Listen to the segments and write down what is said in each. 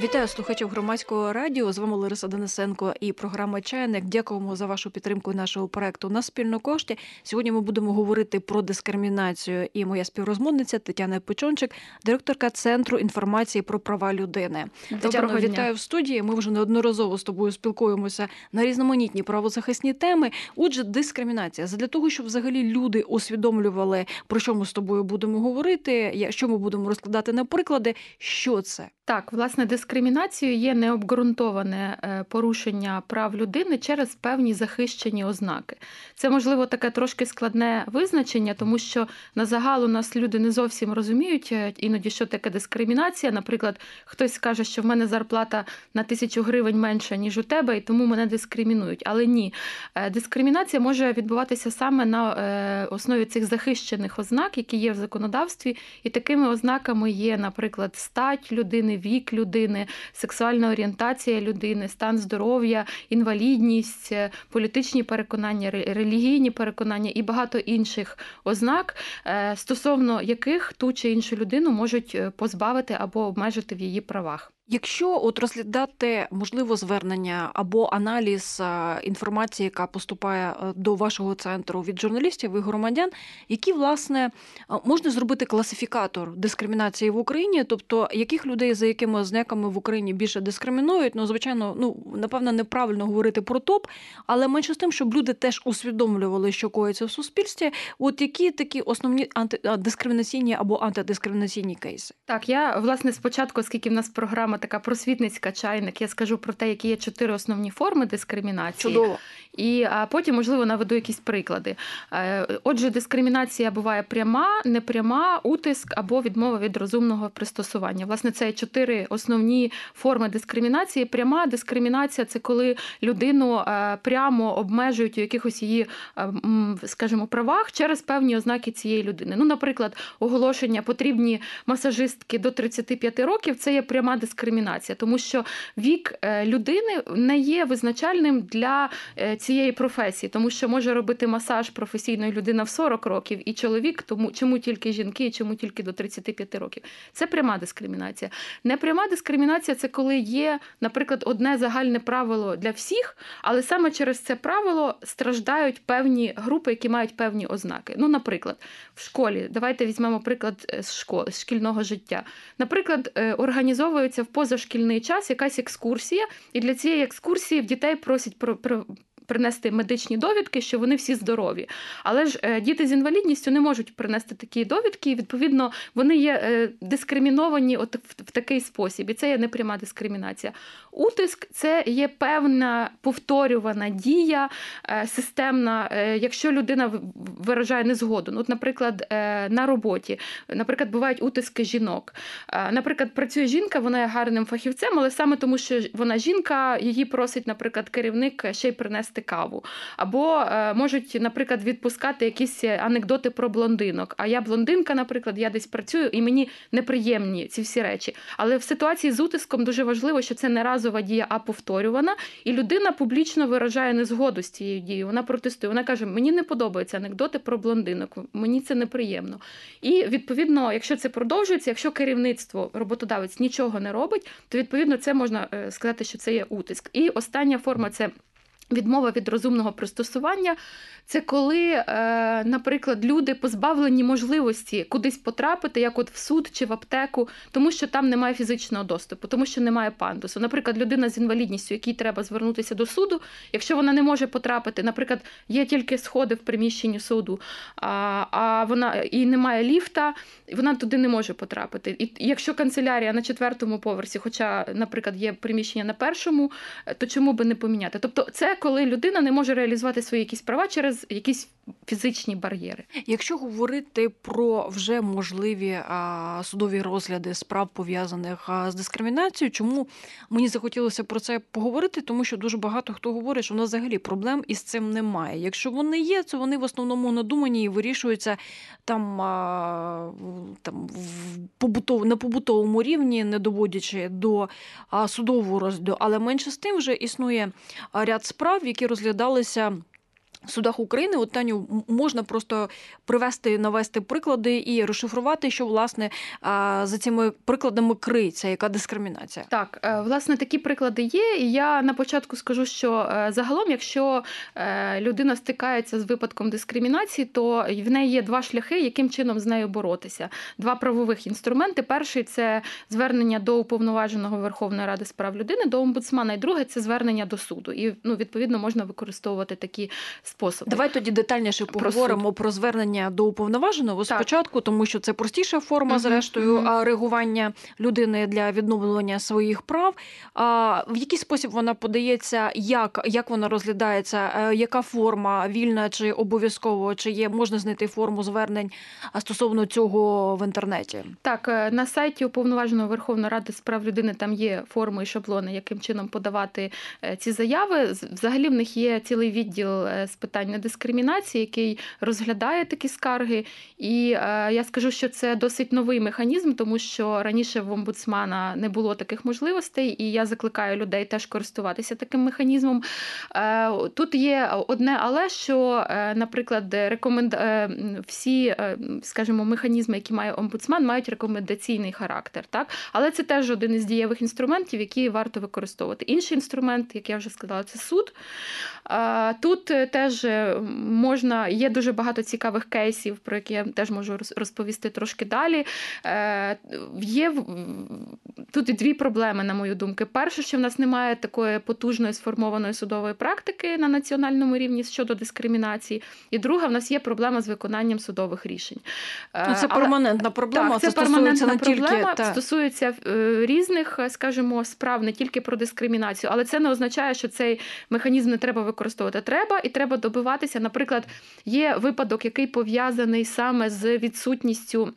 Вітаю слухачів Громадського радіо. З вами Лариса Денисенко і програма «Чайник». Дякуємо за вашу підтримку нашого проекту «На спільну кошти». Сьогодні ми будемо говорити про дискримінацію. І моя співрозмовниця Тетяна Печончик, директорка Центру інформації про права людини. Тетяно, вітаю в студії. Ми вже неодноразово з тобою спілкуємося на різноманітні правозахисні теми. Отже, дискримінація. Задля того, щоб взагалі люди усвідомлювали, про що ми з тобою будемо говорити, що ми будемо розкладати на приклади, що це? Так, власне, дискримінацією є необґрунтоване порушення прав людини через певні захищені ознаки. Це, можливо, таке трошки складне визначення, тому що на загал у нас люди не зовсім розуміють іноді, що таке дискримінація. Наприклад, хтось скаже, що в мене зарплата на 1000 гривень менша, ніж у тебе, і тому мене дискримінують. Але ні, дискримінація може відбуватися саме на основі цих захищених ознак, які є в законодавстві. І такими ознаками є, наприклад, стать людини, вік людини, сексуальна орієнтація людини, стан здоров'я, інвалідність, політичні переконання, релігійні переконання і багато інших ознак, стосовно яких ту чи іншу людину можуть позбавити або обмежити в її правах. Якщо розглядати, можливо, звернення або аналіз інформації, яка поступає до вашого центру від журналістів і громадян, які, власне, можна зробити класифікатор дискримінації в Україні, тобто яких людей за якими ознаками в Україні більше дискримінують, звичайно, напевно, неправильно говорити про топ, але менше з тим, щоб люди теж усвідомлювали, що коїться в суспільстві, от які такі основні дискримінаційні або антидискримінаційні кейси? Так, я, власне, спочатку, оскільки в нас програма така просвітницька «Чайник», я скажу про те, які є 4 основні форми дискримінації. Чудово. А потім, можливо, наведу якісь приклади. Отже, дискримінація буває пряма, непряма, утиск або відмова від розумного пристосування. Власне, це 4 основні форми дискримінації. Пряма дискримінація – це коли людину прямо обмежують у якихось її, скажімо, правах через певні ознаки цієї людини. Наприклад, оголошення «потрібні масажистки до 35 років» – це є пряма дискримінація, тому що вік людини не є визначальним для цієї професії, тому що може робити масаж професійної людина в 40 років і чоловік, тому чому тільки жінки і чому тільки до 35 років. Це пряма дискримінація. Непряма дискримінація – це коли є, наприклад, одне загальне правило для всіх, але саме через це правило страждають певні групи, які мають певні ознаки. Наприклад, в школі, давайте візьмемо приклад з школи, з шкільного життя. Наприклад, організовується в позашкільний час якась екскурсія, і для цієї екскурсії в дітей просять принести медичні довідки, що вони всі здорові. Але ж діти з інвалідністю не можуть принести такі довідки, і, відповідно, вони є дискриміновані в такий спосіб. І це є непряма дискримінація. Утиск – це є певна повторювана дія, системна, якщо людина виражає незгоду. Наприклад, на роботі. Наприклад, бувають утиски жінок. Наприклад, працює жінка, вона є гарним фахівцем, але саме тому, що вона жінка, її просить, наприклад, керівник ще й принести каву. Або можуть, наприклад, відпускати якісь анекдоти про блондинок. А я блондинка, наприклад, я десь працюю, і мені неприємні ці всі речі. Але в ситуації з утиском дуже важливо, що це не разова дія, а повторювана. І людина публічно виражає незгоду з цією дією. Вона протестує. Вона каже, мені не подобаються анекдоти про блондинок, мені це неприємно. І, відповідно, якщо це продовжується, якщо керівництво, роботодавець нічого не робить, то, відповідно, це можна сказати, що це є утиск. І остання форма – це відмова від розумного пристосування – це коли, наприклад, люди позбавлені можливості кудись потрапити, як от в суд чи в аптеку, тому що там немає фізичного доступу, тому що немає пандусу. Наприклад, людина з інвалідністю, якій треба звернутися до суду, якщо вона не може потрапити, наприклад, є тільки сходи в приміщенні суду, а вона і немає ліфта, вона туди не може потрапити. І якщо канцелярія на 4-му поверсі, хоча, наприклад, є приміщення на 1-му, то чому би не поміняти? Тобто це коли людина не може реалізувати свої якісь права через якісь фізичні бар'єри. Якщо говорити про вже можливі судові розгляди справ, пов'язаних з дискримінацією, чому мені захотілося про це поговорити? Тому що дуже багато хто говорить, що в нас взагалі проблем із цим немає. Якщо вони є, то вони в основному надумані і вирішуються на побутовому рівні, не доводячи до судового розгляду. Але менше з тим вже існує ряд справ, які розглядалися судах України, от, Таню, можна просто навести приклади і розшифрувати, що, власне, за цими прикладами криється, яка дискримінація. Так, власне, такі приклади є. І я на початку скажу, що загалом, якщо людина стикається з випадком дискримінації, то в неї є два шляхи, яким чином з нею боротися. Два правових інструменти. Перший – це звернення до Уповноваженого Верховної Ради з прав людини, до омбудсмана, і друге – це звернення до суду. І, відповідно, можна використовувати такі способи. Давай тоді детальніше поговоримо про звернення до уповноваженого спочатку, тому що це простіша форма, зрештою, реагування людини для відновлення своїх прав. В який спосіб вона подається, як вона розглядається, яка форма, вільна чи обов'язково, чи можна знайти форму звернень стосовно цього в інтернеті? Так, на сайті Уповноваженого Верховної Ради з прав людини там є форми і шаблони, яким чином подавати ці заяви. Взагалі в них є цілий відділ з питань недискримінації, який розглядає такі скарги. І я скажу, що це досить новий механізм, тому що раніше в омбудсмана не було таких можливостей, і я закликаю людей теж користуватися таким механізмом. Тут є одне але, що, наприклад, всі, скажімо, механізми, які має омбудсман, мають рекомендаційний характер. Так? Але це теж один із дієвих інструментів, які варто використовувати. Інший інструмент, як я вже сказала, це суд. Тут теж є дуже багато цікавих кейсів, про які я теж можу розповісти трошки далі. Є тут дві проблеми, на мою думку. Перше, що в нас немає такої потужної сформованої судової практики на національному рівні щодо дискримінації. І друга, в нас є проблема з виконанням судових рішень. Це перманентна проблема. Так, це перманентна проблема, стосується різних, скажімо, справ, не тільки про дискримінацію, але це не означає, що цей механізм не треба використовувати. Треба, і треба добиватися. Наприклад, є випадок, який пов'язаний саме з відсутністю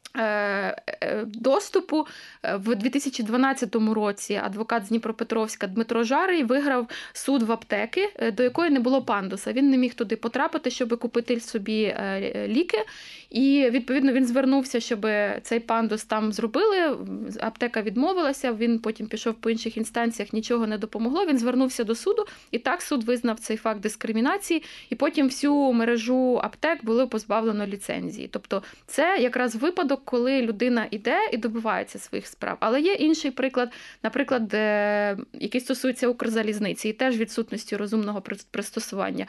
доступу. В 2012 році адвокат з Дніпропетровська Дмитро Жарий виграв суд в аптеки, до якої не було пандуса. Він не міг туди потрапити, щоб купити собі ліки. І, відповідно, він звернувся, щоб цей пандус там зробили. Аптека відмовилася, він потім пішов по інших інстанціях, нічого не допомогло. Він звернувся до суду, і так суд визнав цей факт дискримінації, і потім всю мережу аптек було позбавлено ліцензії. Тобто це якраз випадок, коли людина йде і добивається своїх справ. Але є інший приклад, наприклад, який стосується Укрзалізниці і теж відсутності розумного пристосування.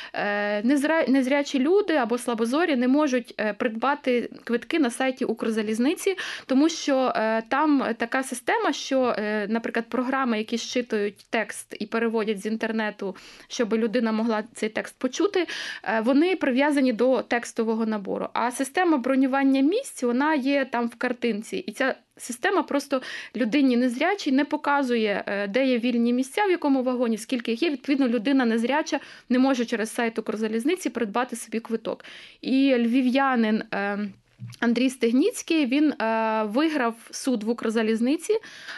Незрячі люди або слабозорі не можуть придбати квитки на сайті Укрзалізниці, тому що там така система, що, наприклад, програми, які щитують текст і переводять з інтернету, щоб людина могла цей текст почути, вони прив'язані до текстового набору. А система бронювання місць, вона є там в картинці. І ця система просто людині незрячій не показує, де є вільні місця, в якому вагоні, скільки їх є. Відповідно, людина незряча не може через сайт Укрзалізниці придбати собі квиток. І львів'янин Андрій Стегніцький, він виграв суд в Укрзалізниці,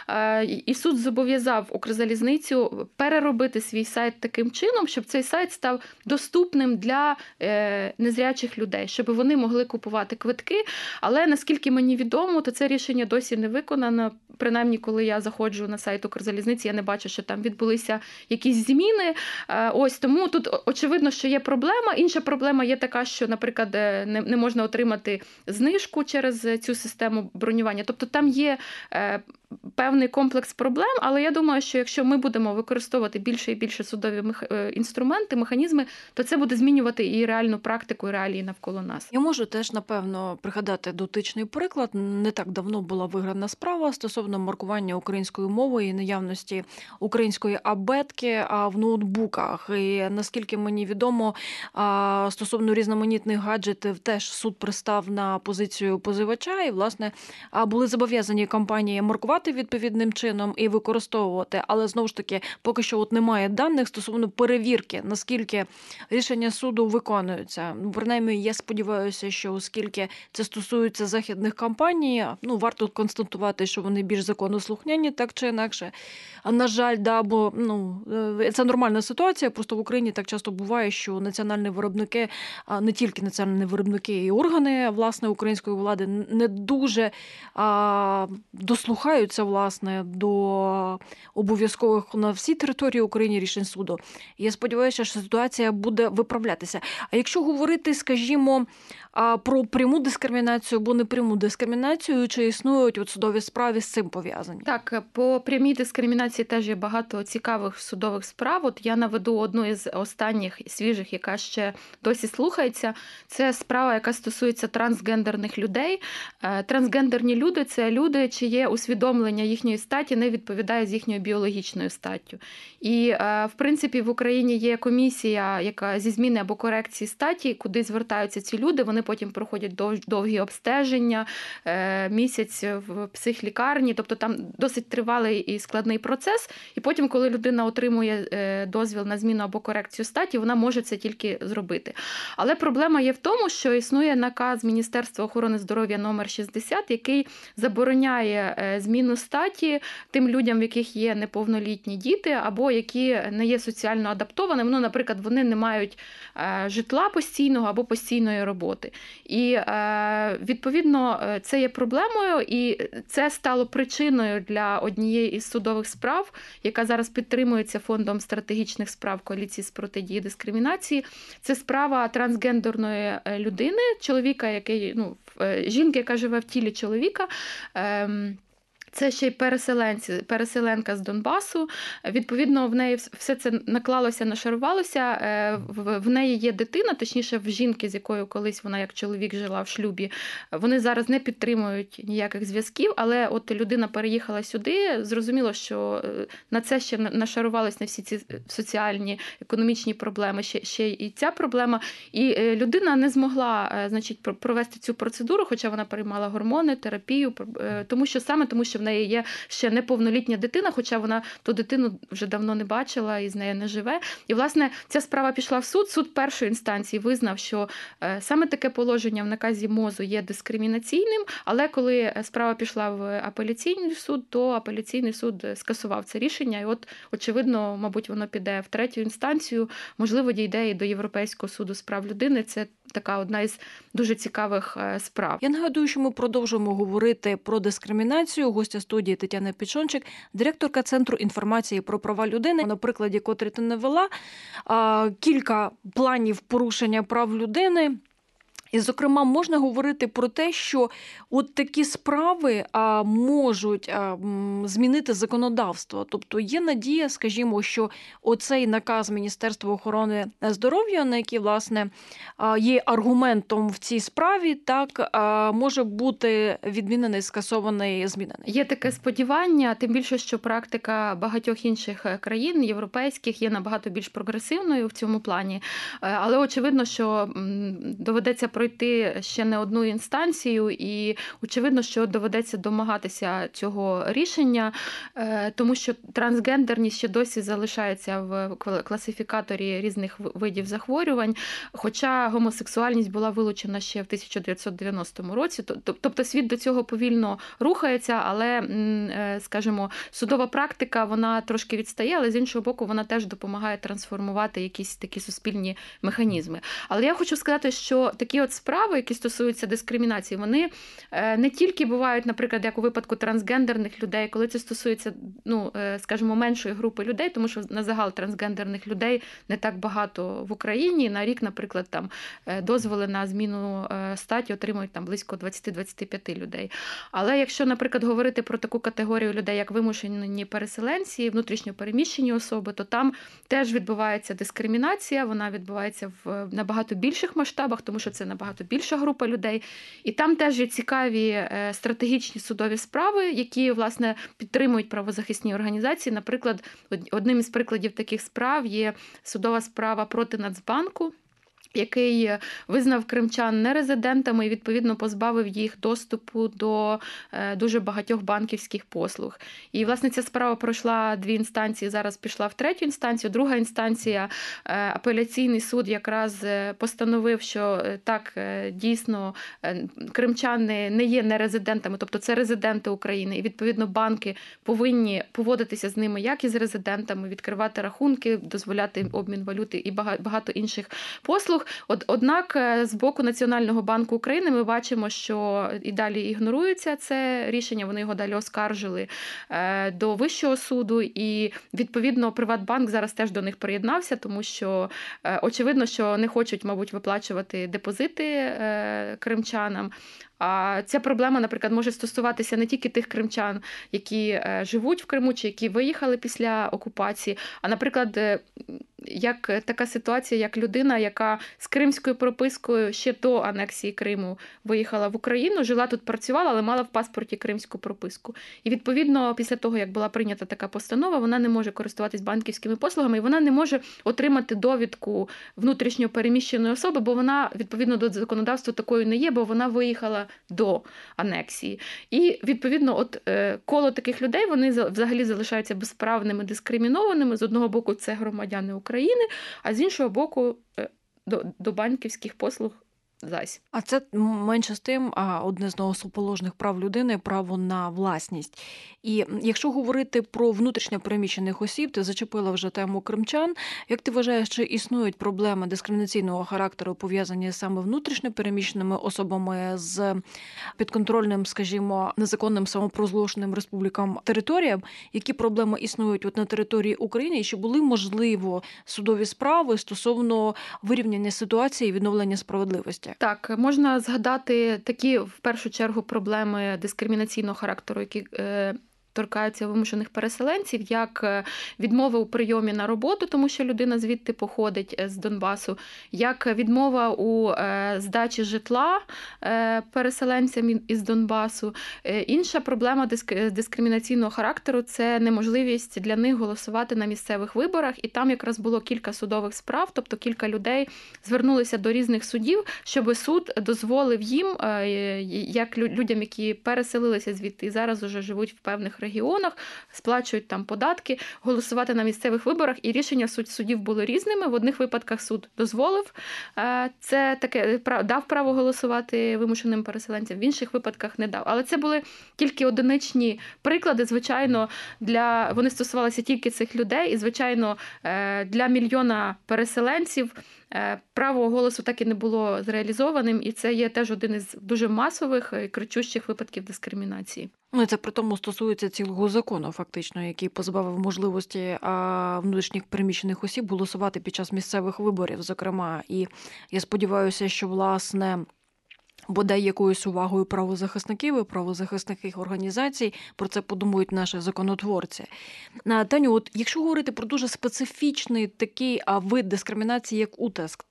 і суд зобов'язав Укрзалізницю переробити свій сайт таким чином, щоб цей сайт став доступним для незрячих людей, щоб вони могли купувати квитки. Але, наскільки мені відомо, то це рішення досі не виконано. Принаймні, коли я заходжу на сайт Укрзалізниці, я не бачу, що там відбулися якісь зміни. Тому тут очевидно, що є проблема. Інша проблема є така, що, наприклад, не можна отримати знижку через цю систему бронювання. Тобто там є певний комплекс проблем, але я думаю, що якщо ми будемо використовувати більше і більше судові інструменти, механізми, то це буде змінювати і реальну практику, і реалії навколо нас. Я можу теж, напевно, пригадати дотичний приклад. Не так давно була виграна справа стосовно маркування українською мовою і наявності української абетки в ноутбуках. І наскільки мені відомо, стосовно різноманітних гаджетів теж суд пристав на позицію позивача і, власне, були зобов'язані компанії маркувати відповідним чином і використовувати. Але, знову ж таки, поки що немає даних стосовно перевірки, наскільки рішення суду виконуються. Принаймні, я сподіваюся, що оскільки це стосується західних компаній, варто констатувати, що вони більш законослухняні, так чи інакше. На жаль, бо це нормальна ситуація, просто в Україні так часто буває, що національні виробники, не тільки національні виробники, і органи, власне, української влади не дуже дослухаються дотримуються, власне, до обов'язкових на всій території України рішень суду. Я сподіваюся, що ситуація буде виправлятися. А якщо говорити, скажімо, про пряму дискримінацію або непряму дискримінацію, чи існують от судові справи з цим пов'язані? Так, по прямій дискримінації теж є багато цікавих судових справ. От я наведу одну із останніх свіжих, яка ще досі слухається. Це справа, яка стосується трансгендерних людей. Трансгендерні люди – це люди, чиє усвідомлення їхньої статі не відповідає з їхньою біологічною статтю. І, в принципі, в Україні є комісія, яка зі зміни або корекції статі, куди звертаються ці люди, вони потім проходять довгі обстеження, місяць в психлікарні, тобто там досить тривалий і складний процес, і потім, коли людина отримує дозвіл на зміну або корекцію статі, вона може це тільки зробити. Але проблема є в тому, що існує наказ Міністерства охорони здоров'я номер 60, який забороняє зміну статі тим людям, в яких є неповнолітні діти, або які не є соціально адаптованими. Ну, наприклад, вони не мають житла постійного або постійної роботи. І, відповідно, це є проблемою, і це стало причиною для однієї із судових справ, яка зараз підтримується Фондом стратегічних справ Коаліції з протидії дискримінації. Це справа трансгендерної людини, чоловіка, жінки, яка живе в тілі чоловіка. Це ще й переселенка з Донбасу. Відповідно, в неї все це наклалося, нашарувалося. В неї є дитина, точніше, в жінки, з якою колись вона як чоловік жила в шлюбі. Вони зараз не підтримують ніяких зв'язків, але от людина переїхала сюди, зрозуміло, що на це ще нашарувалися на всі ці соціальні, економічні проблеми, ще і ця проблема. І людина не змогла, провести цю процедуру, хоча вона приймала гормони, терапію, тому що в неї є ще неповнолітня дитина, хоча вона ту дитину вже давно не бачила і з нею не живе. І, власне, ця справа пішла в суд. Суд першої інстанції визнав, що саме таке положення в наказі МОЗу є дискримінаційним, але коли справа пішла в апеляційний суд, то апеляційний суд скасував це рішення. І от, очевидно, мабуть, воно піде в третю інстанцію, можливо, дійде і до Європейського суду з прав людини. Це така одна із дуже цікавих справ. Я нагадую, що ми продовжуємо говорити про дискримінацію. Гостя студії Тетяна Пічончик, директорка Центру інформації про права людини. На прикладі, котрий ти навела, кілька планів порушення прав людини. І, зокрема, можна говорити про те, що от такі справи можуть змінити законодавство. Тобто є надія, скажімо, що оцей наказ Міністерства охорони здоров'я, на який, власне, є аргументом в цій справі, так, може бути відмінений, скасований, змінений. Є таке сподівання, тим більше, що практика багатьох інших країн, європейських, є набагато більш прогресивною в цьому плані. Але очевидно, що доведеться пройти ще не одну інстанцію, і очевидно, що доведеться домагатися цього рішення, тому що трансгендерність ще досі залишається в класифікаторі різних видів захворювань, хоча гомосексуальність була вилучена ще в 1990 році. Тобто світ до цього повільно рухається, але, скажімо, судова практика, вона трошки відстає, але з іншого боку, вона теж допомагає трансформувати якісь такі суспільні механізми. Але я хочу сказати, що такі от справи, які стосуються дискримінації, вони не тільки бувають, наприклад, як у випадку трансгендерних людей, коли це стосується, скажімо, меншої групи людей, тому що на загал трансгендерних людей не так багато в Україні. На рік, наприклад, там дозволи на зміну статі отримують там близько 20-25 людей. Але якщо, наприклад, говорити про таку категорію людей, як вимушені переселенці, внутрішньо переміщені особи, то там теж відбувається дискримінація, вона відбувається в набагато більших масштабах, тому що це набагато більша група людей. І там теж є цікаві стратегічні судові справи, які, власне, підтримують правозахисні організації. Наприклад, одним із прикладів таких справ є судова справа проти Нацбанку, який визнав кримчан нерезидентами і, відповідно, позбавив їх доступу до дуже багатьох банківських послуг. І, власне, ця справа пройшла 2 інстанції, зараз пішла в 3-ю інстанцію. Друга інстанція, апеляційний суд, якраз постановив, що так, дійсно, кримчани не є нерезидентами, тобто це резиденти України. І, відповідно, банки повинні поводитися з ними як із резидентами, відкривати рахунки, дозволяти обмін валюти і багато інших послуг. послуг. Однак з боку Національного банку України ми бачимо, що і далі ігнорується це рішення, вони його далі оскаржили до Вищого суду, і відповідно Приватбанк зараз теж до них приєднався, тому що очевидно, що не хочуть, мабуть, виплачувати депозити кримчанам. А ця проблема, наприклад, може стосуватися не тільки тих кримчан, які живуть в Криму чи які виїхали після окупації, а, наприклад, як така ситуація, як людина, яка з кримською пропискою ще до анексії Криму виїхала в Україну, жила тут, працювала, але мала в паспорті кримську прописку. І відповідно, після того, як була прийнята така постанова, вона не може користуватись банківськими послугами, і вона не може отримати довідку внутрішньо переміщеної особи, бо вона, відповідно до законодавства, такою не є, бо вона виїхала до анексії. І, відповідно, коло таких людей, вони взагалі залишаються безправними, дискримінованими. З одного боку, це громадяни України, а з іншого боку, до банківських послуг зась. А це менше з тим, одне з основоположних прав людини – право на власність. І якщо говорити про внутрішньо переміщених осіб, ти зачепила вже тему кримчан. Як ти вважаєш, чи існують проблеми дискримінаційного характеру, пов'язані саме внутрішньо переміщеними особами з підконтрольним, скажімо, незаконним самопроголошеним республікам територіям? Які проблеми існують на території України? І чи були, можливо, судові справи стосовно вирівняння ситуації і відновлення справедливості? Так, можна згадати такі, в першу чергу, проблеми дискримінаційного характеру, які торкаються вимушених переселенців, як відмова у прийомі на роботу, тому що людина звідти походить з Донбасу, як відмова у здачі житла переселенцям із Донбасу. Інша проблема дискримінаційного характеру – це неможливість для них голосувати на місцевих виборах. І там якраз було кілька судових справ, тобто кілька людей звернулися до різних судів, щоб суд дозволив їм, як людям, які переселилися звідти і зараз уже живуть в певних регіонах, сплачують там податки, голосувати на місцевих виборах, і рішення судів були різними. В одних випадках суд дозволив це таке, дав право голосувати вимушеним переселенцям, в інших випадках не дав. Але це були тільки одиничні приклади, звичайно, вони стосувалися тільки цих людей, і, звичайно, для мільйона переселенців право голосу так і не було зреалізованим, і це є теж один із дуже масових і кричущих випадків дискримінації. Ну, і це при тому стосується цілого закону, фактично, який позбавив можливості внутрішніх переміщених осіб голосувати під час місцевих виборів, зокрема. І я сподіваюся, що, власне, бодай якоюсь увагою правозахисників і правозахисних організацій про це подумають наші законотворці. Таню, от якщо говорити про дуже специфічний такий вид дискримінації, як утиск,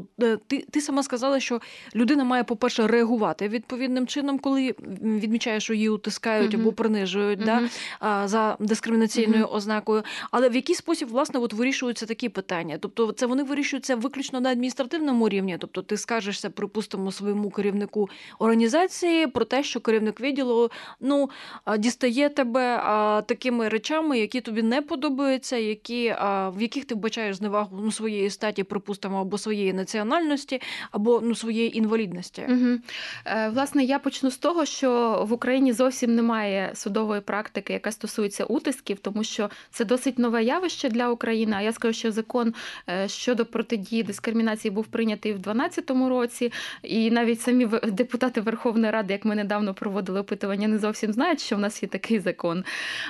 ти сама сказала, що людина має, по-перше, реагувати відповідним чином, коли відмічає, що її утискають або принижують за дискримінаційною ознакою. Але в який спосіб, власне, вирішуються такі питання? Тобто це вони вирішуються виключно на адміністративному рівні? Тобто ти скажешся, припустимо, своєму керівнику організації про те, що керівник відділу дістає тебе такими речами, які тобі не подобаються, в яких ти вбачаєш зневагу своєї статі, припустимо, або своєї національності, або своєї інвалідності. Власне, я почну з того, що в Україні зовсім немає судової практики, яка стосується утисків, тому що це досить нове явище для України. А я скажу, що закон щодо протидії дискримінації був прийнятий в 2012 році, і навіть самі депутати Верховної Ради, як ми недавно проводили опитування, не зовсім знають, що в нас є такий закон.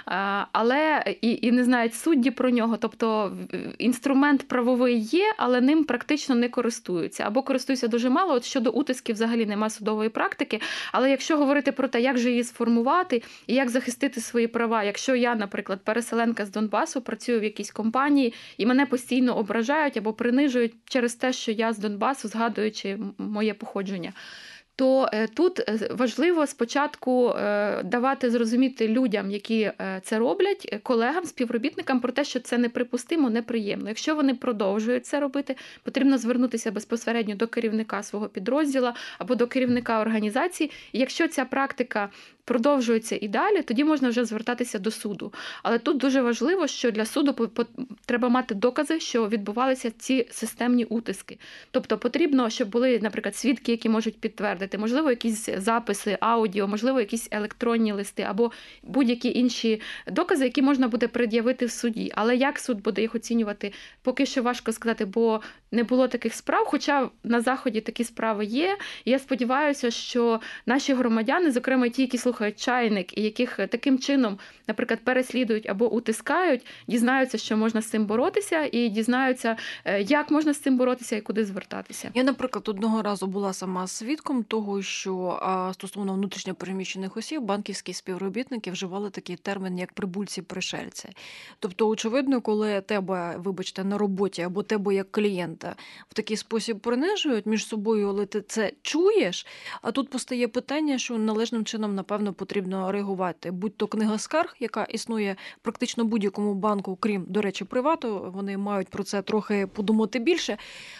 Але і не знають судді про нього. Тобто інструмент правовий є, але ним практично не користуються. Або користуються дуже мало. От щодо утисків взагалі нема судової практики. Але якщо говорити про те, як же її сформувати і як захистити свої права, якщо я, наприклад, переселенка з Донбасу, працюю в якійсь компанії і мене постійно ображають або принижують через те, що я з Донбасу, згадуючи моє походження, то тут важливо спочатку давати зрозуміти людям, які це роблять, колегам, співробітникам про те, що це неприпустимо, неприємно. Якщо вони продовжують це робити, потрібно звернутися безпосередньо до керівника свого підрозділу або до керівника організації. І якщо ця практика продовжується і далі, тоді можна вже звертатися до суду. Але тут дуже важливо, що для суду треба мати докази, що відбувалися ці системні утиски. Тобто потрібно, щоб були, наприклад, свідки, які можуть підтвердити, можливо, якісь записи, аудіо, можливо, якісь електронні листи або будь-які інші докази, які можна буде пред'явити в суді. Але як суд буде їх оцінювати, поки що важко сказати, бо не було таких справ, хоча на Заході такі справи є. І я сподіваюся, що наші громадяни, зокрема ті, які слухають «Чайник» і яких таким чином, наприклад, переслідують або утискають, дізнаються, що можна з цим боротися, і дізнаються, як можна з цим боротися і куди звертатися. Я, наприклад, одного разу була сама свідком того, що стосовно внутрішньо переміщених осіб банківські співробітники вживали такий термін, як прибульці-пришельці. Тобто, очевидно, коли тебе, вибачте, на роботі або тебе як клієнта в такий спосіб принижують між собою, але ти це чуєш, а тут постає питання, що належним чином, напевно, потрібно реагувати. Будь-то книга скарг, яка існує практично будь-якому банку, крім, до речі, «Привату», вони мають про це трохи подумати більше.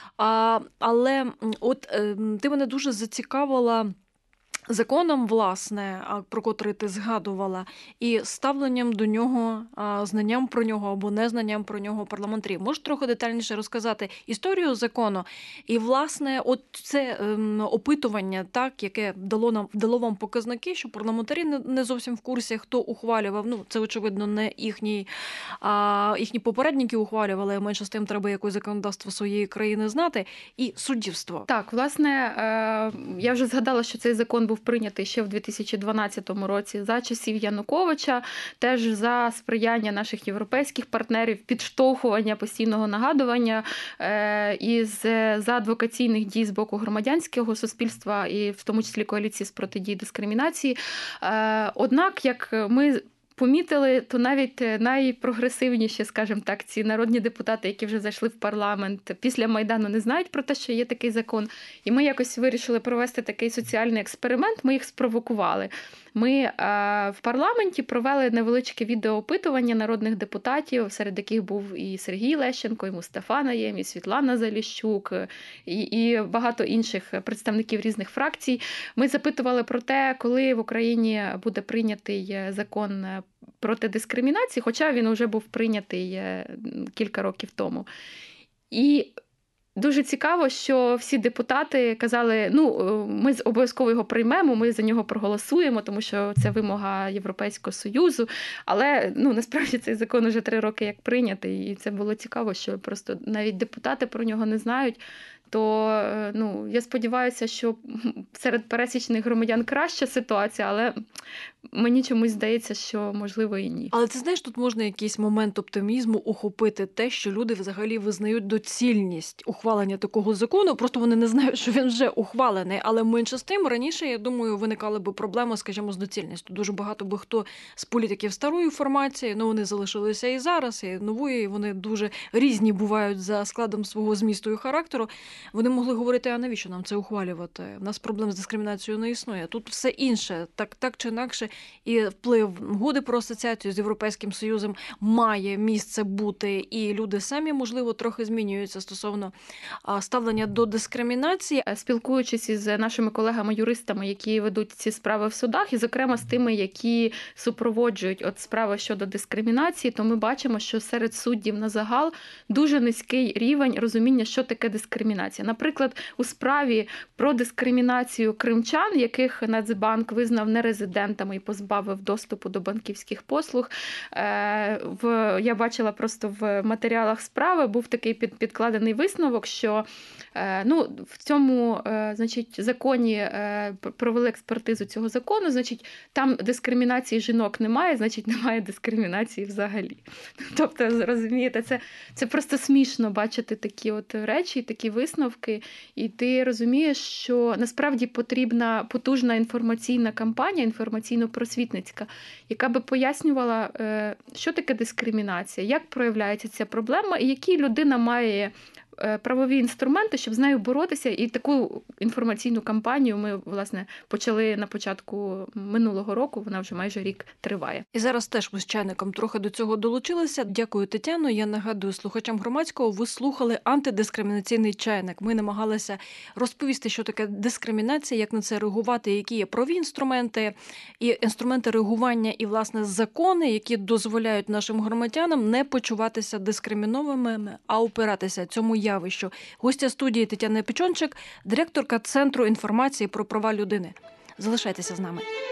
Але от ти мене дуже зацікавила законом, власне, про котрий ти згадувала, і ставленням до нього, знанням про нього або незнанням про нього парламентарів. Можеш трохи детальніше розказати історію закону? І, власне, от це опитування, так, яке дало вам показники, що парламентарі не зовсім в курсі, хто ухвалював. Ну, це, очевидно, не їхні попередники ухвалювали, а менше з тим треба якось законодавство своєї країни знати. І суддівство. Так, власне, я вже згадала, що цей закон був прийнятий ще в 2012 році за часів Януковича, теж за сприяння наших європейських партнерів, підштовхування, постійного нагадування і за адвокаційних дій з боку громадянського суспільства і в тому числі коаліції з протидії дискримінації. Однак, як ми помітили, то навіть найпрогресивніші, скажімо так, ці народні депутати, які вже зайшли в парламент після Майдану, не знають про те, що є такий закон. І ми якось вирішили провести такий соціальний експеримент, ми їх спровокували. Ми в парламенті провели невеличке відеоопитування народних депутатів, серед яких був і Сергій Лещенко, і Мустафа Найєм, і Світлана Заліщук, і багато інших представників різних фракцій. Ми запитували про те, коли в Україні буде прийнятий закон проти дискримінації, хоча він вже був прийнятий кілька років тому. І дуже цікаво, що всі депутати казали, ми обов'язково його приймемо, ми за нього проголосуємо, тому що це вимога Європейського Союзу. Але насправді цей закон уже 3 роки як прийнятий, і це було цікаво, що просто навіть депутати про нього не знають. То я сподіваюся, що серед пересічних громадян краща ситуація, але мені чомусь здається, що можливо і ні. Але ти знаєш, тут можна якийсь момент оптимізму ухопити те, що люди взагалі визнають доцільність ухвалення такого закону, просто вони не знають, що він вже ухвалений. Але менше з тим, раніше, я думаю, виникали би проблеми, скажімо, з доцільністю. Дуже багато би хто з політиків старої формації, вони залишилися і зараз, і нової, і вони дуже різні бувають за складом свого змісту і характеру. Вони могли говорити, а навіщо нам це ухвалювати? У нас проблем з дискримінацією не існує. Тут все інше, так чи інакше, і вплив угоди про асоціацію з Європейським Союзом має місце бути, і люди самі, можливо, трохи змінюються стосовно ставлення до дискримінації. Спілкуючись із нашими колегами-юристами, які ведуть ці справи в судах, і, зокрема, з тими, які супроводжують справи щодо дискримінації, то ми бачимо, що серед суддів на загал дуже низький рівень розуміння, що таке дискримінація. Наприклад, у справі про дискримінацію кримчан, яких Нацбанк визнав нерезидентами і позбавив доступу до банківських послуг, я бачила просто в матеріалах справи, був такий підкладений висновок, що в цьому, законі провели експертизу цього закону, там дискримінації жінок немає, немає дискримінації взагалі. Тобто, розумієте, це просто смішно бачити такі речі, такі висновки, і ти розумієш, що насправді потрібна потужна інформаційна кампанія, інформаційно-просвітницька, яка би пояснювала, що таке дискримінація, як проявляється ця проблема і які людина має правові інструменти, щоб з нею боротися. І таку інформаційну кампанію ми, власне, почали на початку минулого року, вона вже майже рік триває. І зараз теж ми з чайником трохи до цього долучилися. Дякую, Тетяно. Я нагадую слухачам громадського, ви слухали антидискримінаційний чайник. Ми намагалися розповісти, що таке дискримінація, як на це реагувати, які є правові інструменти, і інструменти реагування, і, власне, закони, які дозволяють нашим громадянам не почуватися дискримінованими, а опиратися цьому явищу. Гостя студії Тетяна Пічончик, директорка Центру інформації про права людини. Залишайтеся з нами.